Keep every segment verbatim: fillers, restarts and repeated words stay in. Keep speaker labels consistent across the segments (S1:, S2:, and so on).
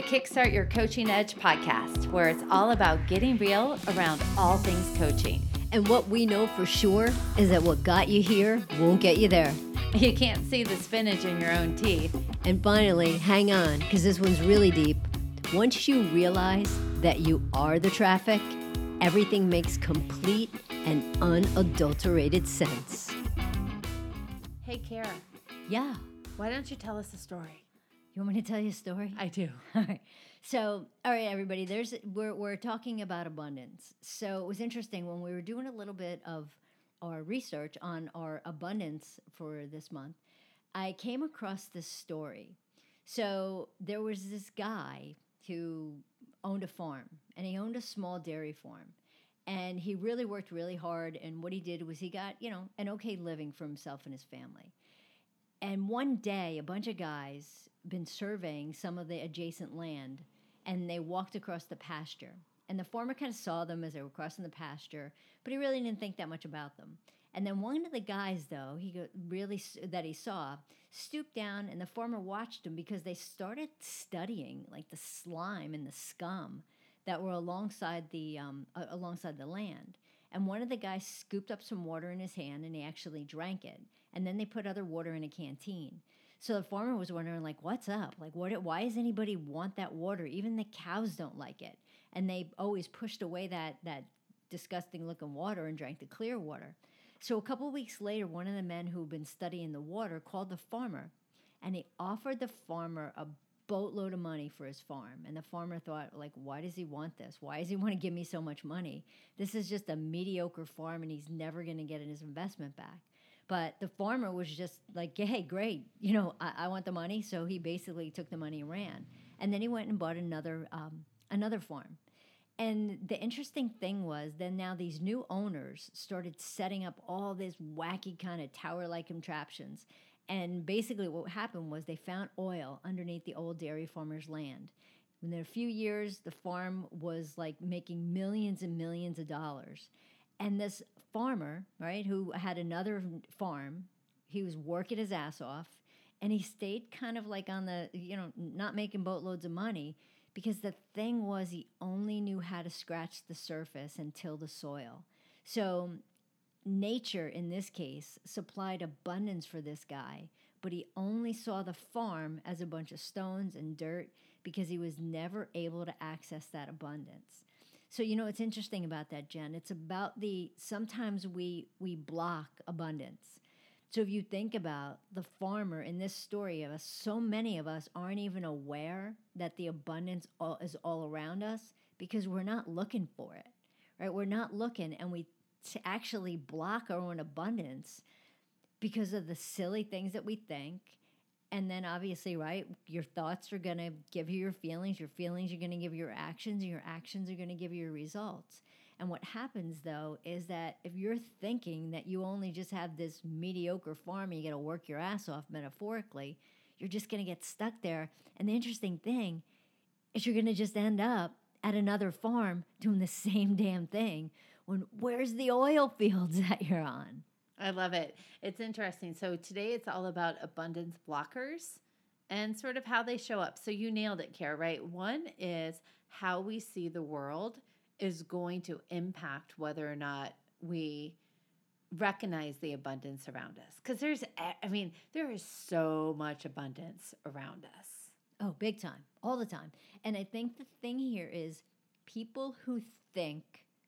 S1: Kickstart Your Coaching Edge podcast, where it's all about getting real around all things coaching.
S2: And what we know for sure is that what got you here won't get you there.
S1: You can't see the spinach in your own teeth.
S2: And finally, hang on, because this one's really deep. Once you realize that you are the traffic, everything makes complete and unadulterated sense.
S1: Hey, Kara.
S2: Yeah.
S1: Why don't you tell us a story?
S2: You want me to tell you a story?
S1: I do.
S2: All right. So, all right, everybody, there's we're we're talking about abundance. So it was interesting when we were doing a little bit of our research on our abundance for this month. I came across this story. So there was this guy who owned a farm, and he owned a small dairy farm. And he really worked really hard, and what he did was he got, you know, an okay living for himself and his family. And one day, a bunch of guys been surveying some of the adjacent land, and they walked across the pasture. And the farmer kind of saw them as they were crossing the pasture, but he really didn't think that much about them. And then one of the guys, though, he go, really that he saw, stooped down, and the farmer watched him because they started studying like the slime and the scum that were alongside the um, uh, alongside the land. And one of the guys scooped up some water in his hand, and he actually drank it. And then they put other water in a canteen. So the farmer was wondering, like, what's up? Like, what? Why does anybody want that water? Even the cows don't like it. And they always pushed away that that disgusting-looking water and drank the clear water. So a couple of weeks later, one of the men who'd been studying the water called the farmer, and he offered the farmer a boatload of money for his farm. And the farmer thought, like, why does he want this? Why does he want to give me so much money? This is just a mediocre farm, and he's never going to get his investment back. But the farmer was just like, hey, great, you know, I, I want the money. So he basically took the money and ran. And then he went and bought another um, another farm. And the interesting thing was then now these new owners started setting up all this wacky kind of tower-like contraptions. And basically what happened was they found oil underneath the old dairy farmer's land. In a few years, the farm was like making millions and millions of dollars. And this farmer, right, who had another farm, he was working his ass off, and he stayed kind of like on the, you know, not making boatloads of money, because the thing was he only knew how to scratch the surface and till the soil. So nature, in this case, supplied abundance for this guy, but he only saw the farm as a bunch of stones and dirt because he was never able to access that abundance. So, you know, it's interesting about that, Jen. It's about the, sometimes we we block abundance. So if you think about the farmer in this story of us, so many of us aren't even aware that the abundance all, is all around us because we're not looking for it, right? We're not looking, and we t- actually block our own abundance because of the silly things that we think. And then obviously, right, your thoughts are going to give you your feelings. Your feelings are going to give you your actions, and your actions are going to give you your results. And what happens, though, is that if you're thinking that you only just have this mediocre farm and you got to work your ass off metaphorically, you're just going to get stuck there. And the interesting thing is you're going to just end up at another farm doing the same damn thing when where's the oil fields that you're on?
S1: I love it. It's interesting. So today it's all about abundance blockers and sort of how they show up. So you nailed it, Kara, right? One is how we see the world is going to impact whether or not we recognize the abundance around us. Because there's, I mean, there is so much abundance around us.
S2: Oh, big time, all the time. And I think the thing here is people who think,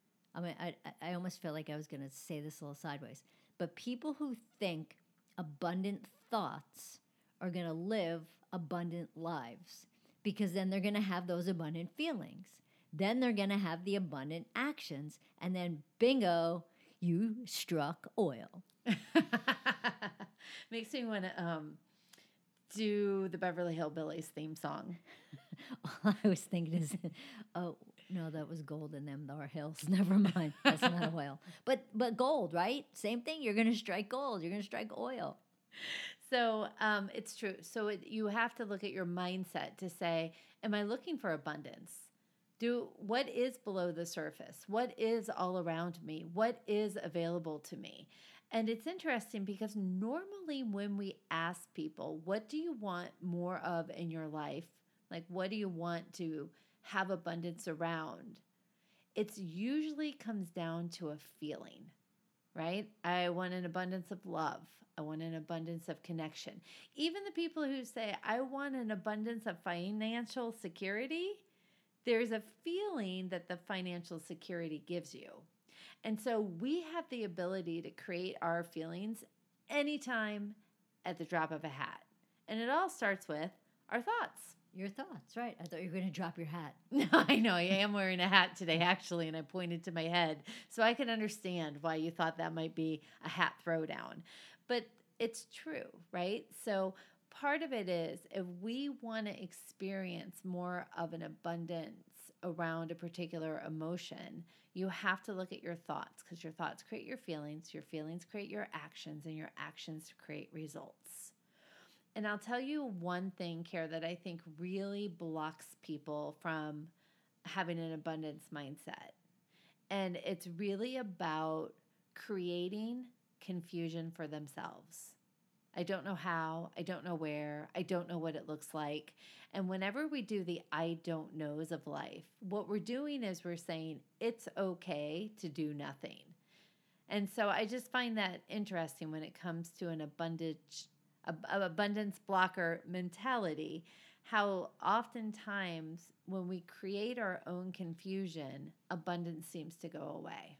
S2: I mean, I, I almost feel like I was going to say this a little sideways, but people who think abundant thoughts are going to live abundant lives because then they're going to have those abundant feelings. Then they're going to have the abundant actions. And then bingo, you struck oil.
S1: Makes me want to um, do the Beverly Hillbillies theme song.
S2: All I was thinking is, oh, no, that was gold in them, our hills. Never mind. That's not oil. But but gold, right? Same thing. You're going to strike gold. You're going to strike oil.
S1: So um, it's true. So it, you have to look at your mindset to say, am I looking for abundance? Do what is below the surface? What is all around me? What is available to me? And it's interesting because normally when we ask people, what do you want more of in your life? Like, what do you want to have abundance around? It's usually comes down to a feeling, right? I want an abundance of love. I want an abundance of connection. Even the people who say, I want an abundance of financial security, there's a feeling that the financial security gives you. And so we have the ability to create our feelings anytime at the drop of a hat. And it all starts with our thoughts.
S2: Your thoughts, right? I thought you were going to drop your hat.
S1: I know. I am wearing a hat today, actually, and I pointed to my head. So I can understand why you thought that might be a hat throwdown. But it's true, right? So part of it is if we want to experience more of an abundance around a particular emotion, you have to look at your thoughts, because your thoughts create your feelings, your feelings create your actions, and your actions create results. And I'll tell you one thing, Kara, that I think really blocks people from having an abundance mindset. And it's really about creating confusion for themselves. I don't know how, I don't know where, I don't know what it looks like. And whenever we do the I don't knows of life, what we're doing is we're saying it's okay to do nothing. And so I just find that interesting when it comes to an abundance, a, abundance blocker mentality, how oftentimes when we create our own confusion, abundance seems to go away.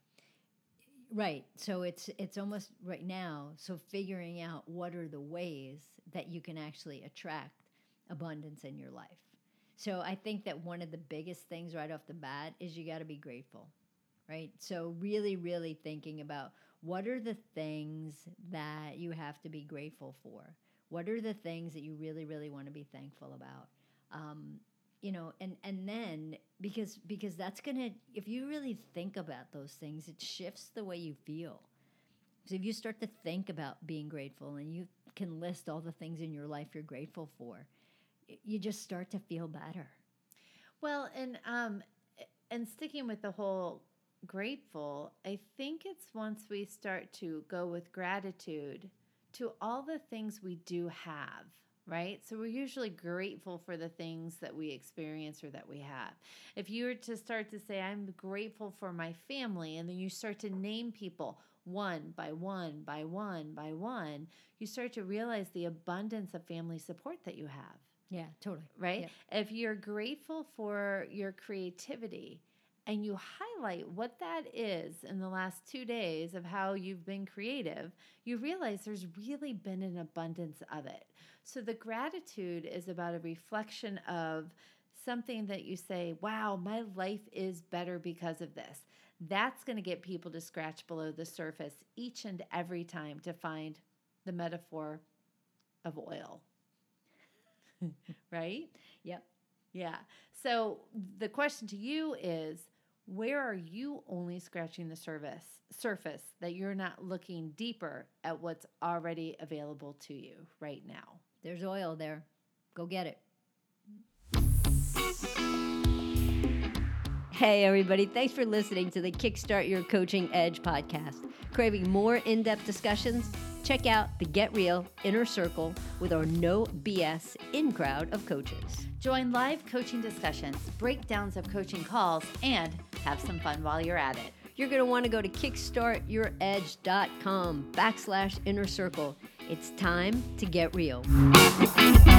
S2: Right. So it's it's almost right now, so figuring out what are the ways that you can actually attract abundance in your life. So I think that one of the biggest things right off the bat is you got to be grateful, right? So really, really thinking about what are the things that you have to be grateful for? What are the things that you really, really want to be thankful about? Um, you know, and, and then because because that's going to, if you really think about those things, it shifts the way you feel. So if you start to think about being grateful and you can list all the things in your life you're grateful for, you just start to feel better.
S1: Well, and um, and sticking with the whole grateful, I think it's once we start to go with gratitude to all the things we do have, right? So we're usually grateful for the things that we experience or that we have. If you were to start to say, I'm grateful for my family, and then you start to name people one by one by one by one, you start to realize the abundance of family support that you have.
S2: Yeah, totally.
S1: Right?
S2: Yeah.
S1: If you're grateful for your creativity and you highlight what that is in the last two days of how you've been creative, you realize there's really been an abundance of it. So the gratitude is about a reflection of something that you say, wow, my life is better because of this. That's going to get people to scratch below the surface each and every time to find the metaphor of oil. Right?
S2: Yep.
S1: Yeah. So the question to you is, where are you only scratching the surface, surface that you're not looking deeper at what's already available to you right now?
S2: There's oil there. Go get it. Hey, everybody. Thanks for listening to the Kickstart Your Coaching Edge podcast. Craving more in-depth discussions? Check out the Get Real Inner Circle with our no B S in crowd of coaches.
S1: Join live coaching discussions, breakdowns of coaching calls, and have some fun while you're at it.
S2: You're going to want to go to kickstartyouredge.com backslash inner circle. It's time to get real.